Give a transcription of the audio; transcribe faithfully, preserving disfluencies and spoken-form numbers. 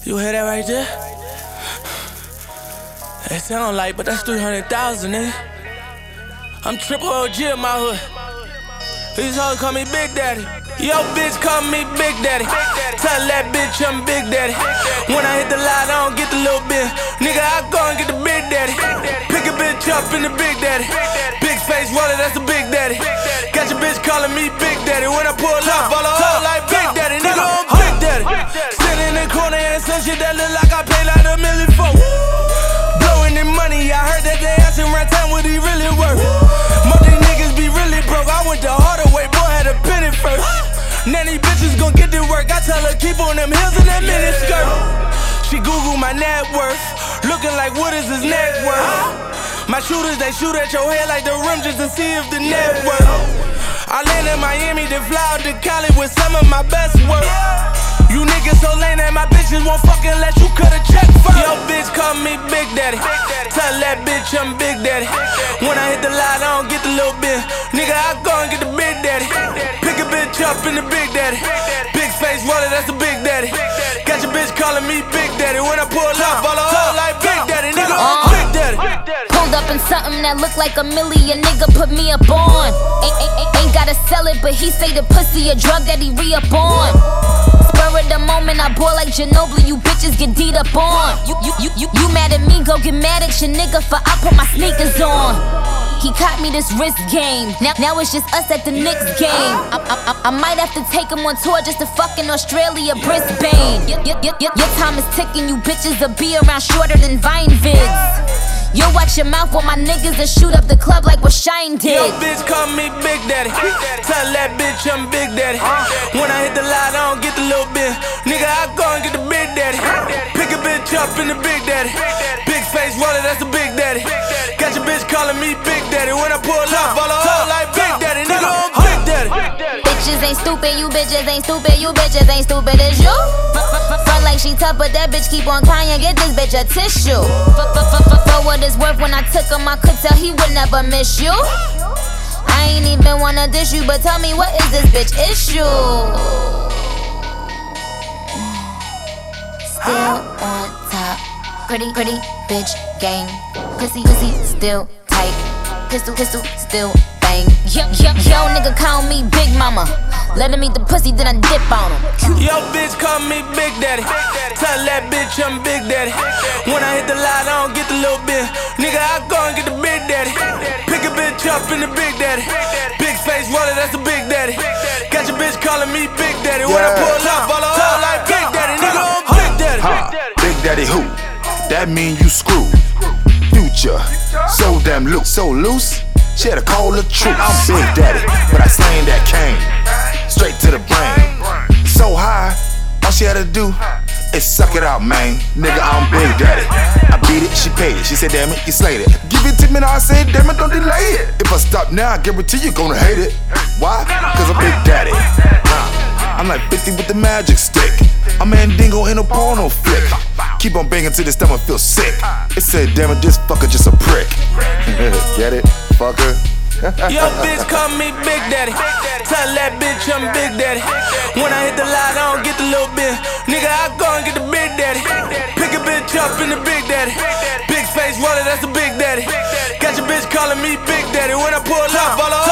You hear that right there? It sound like, but that's three hundred thousand, nigga. I'm triple O G in my hood. These hoes call me Big Daddy. Yo, bitch, call me Big Daddy. Tell that bitch I'm Big Daddy. When I hit the line, I don't get the little bit. Nigga, I go and get the Big Daddy. Pick a bitch up in the Big Daddy. Big face roller, that's the Big Daddy. Got your bitch calling me Big Daddy. When I pull up, all the hoe like Big Daddy. Nigga, I'm Big Daddy. Sitting in the corner and some shit that look like I paid like a million for. Blowing the money, I heard that they asking right time what he really worth. Most these niggas be really broke. I went the harder way, boy, had a penny first. Now these bitches gon' get to work. I tell her keep on them heels in that mini skirt. She Google my net worth, looking like what is his net worth. My shooters, they shoot at your head like the rim just to see if the net worth. I land in Miami, then fly out to Cali with some of my best work. You niggas so lame that my bitches won't fucking let you cut a check first. Yo, bitch, call me Big Daddy. Tell that bitch I'm Big Daddy. When I hit the line, I don't get the little bit. Nigga, I go and get the Big Daddy. Pick a bitch up in the Big Daddy. Big face roller, that's the Big Daddy. Got your bitch calling me Big Daddy. When I pull up, all the hoe like Big Daddy. Nigga, I'm Big Daddy. Pulled up in something that look like a million, nigga put me up on. Ain't, ain't, ain't, ain't gotta sell it, but he say the pussy a drug that he re-up on. Spur of the moment, I bore like Ginobili, you bitches get deed up on. You, you, you, you, you mad at me, go get mad at your nigga for I put my sneakers on. He caught me this wrist game, now, now it's just us at the Knicks game. I, I, I, I might have to take him on tour just to fucking Australia, Brisbane. Y- y- y- y- your time is ticking, you bitches will be around shorter than Vine vids. You watch your mouth while my niggas and shoot up the club like what Shine did. Yo, bitch, call me Big Daddy. Tell that bitch I'm Big Daddy. When I hit the line, I don't get the little bit. Nigga, I go and get the Big Daddy. Pick a bitch up in the Big Daddy. Big face roller, that's the Big Daddy. Got your bitch calling me Big Daddy. When I pull up, all the hoe like Big Daddy. Nigga, I'm Big Daddy. Bitches ain't stupid, you bitches ain't stupid, you bitches ain't stupid as you. Front like she tough, but that bitch keep on crying, get this bitch a tissue. For what it's worth, when I took him, I could tell he would never miss you. I ain't even wanna dish you, but tell me what is this bitch issue? Still on top, pretty, pretty bitch gang. Pussy, pussy, still tight. Pistol, pistol, still bang. Yo, yo, yo, nigga call me Big Mama. Let him eat the pussy, then I dip on him. Yo, bitch, call me Big Daddy. Tell that bitch I'm Big Daddy. When I hit the line, I don't get the little bit. Nigga, I go and get the Big Daddy. Pick a bitch up in the Big Daddy. Big face roller, that's the Big Daddy. Got your bitch calling me Big Daddy. When I pull up, all the hoe like Big Daddy. Nigga, I'm Big Daddy. Ha, Big Daddy who? That mean you screw. Future, so damn loose, so loose. She had to call the truth. I'm Big Daddy, but I slang that cane straight to the brain. So high, all she had to do is suck it out, man. Nigga, I'm Big Daddy. I beat it, she paid it. She said, damn it, you slayed it. Give it to me now, I said, damn it, don't delay it. If I stop now, I guarantee you gonna hate it. Why? Cause I'm Big Daddy. Huh. I'm like fifty with the magic stick. I'm Mandingo in a porno flick. Keep on banging till this stomach feel sick. It said, damn it, this fucker just a prick. Get it, fucker? Yo, bitch, call me Big Daddy. Tell that bitch I'm Big Daddy. When I hit the line, I don't get the little bit. Nigga, I go and get the Big Daddy. Pick a bitch up in the Big Daddy. Big face roller, that's the Big Daddy. Got your bitch calling me Big Daddy. When I pull up, all the